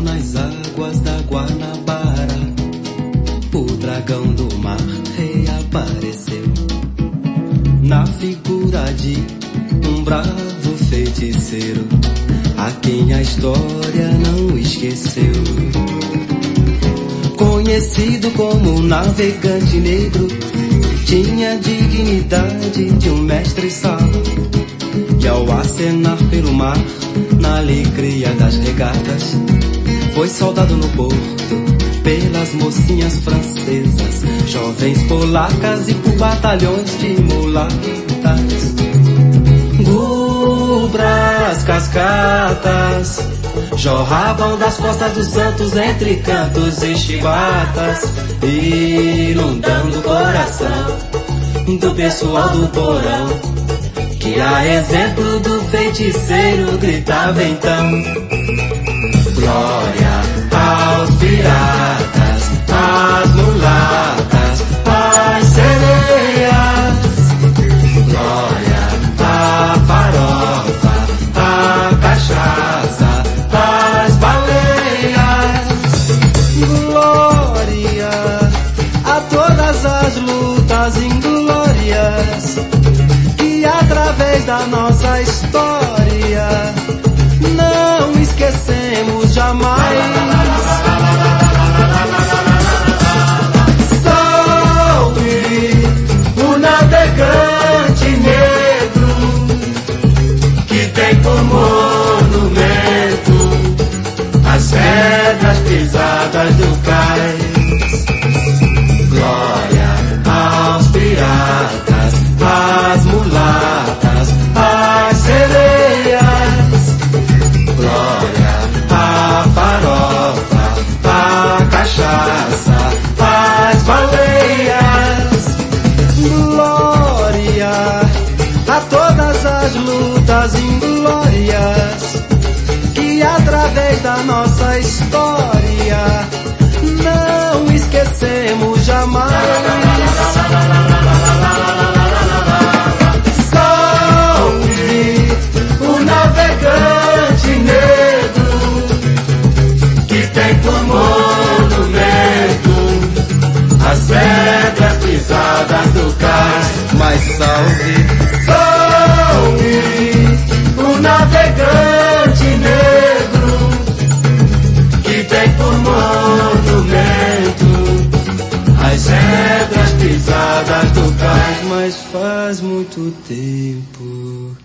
nas águas da Guanabara, o dragão do mar reapareceu na figura de um bravo feiticeiro, a quem a história não esqueceu. Conhecido como navegante negro, tinha a dignidade de um mestre-sala, que ao acenar pelo mar, na alegria das regatas, foi soldado no porto pelas mocinhas francesas, jovens polacas e por batalhões de mulatas. Gubras, cascatas, jorravam das costas dos santos entre cantos e chibatas, inundando o coração do pessoal do porão, que a exemplo do feiticeiro gritava então: glória aos piratas, às mulatas, às sereias, glória à farofa, à cachaça, às baleias, glória a todas as lutas inglórias que através da nossa história não esquecemos jamais. Salve o navegante negro, que tem por monumento as pedras pisadas do cais. Glória aos piratas, às mulatas, às sereias, glória à farofa, à cachaça, às baleias, glória a todas as lutas inglórias que através da nossa história não esquecemos jamais. Salve o navegante negro, que tem por monumento as pedras pisadas do cais. Mas salve, salve o navegante negro, que tem por monumento as pedras pisadas do cais. Mas faz muito tempo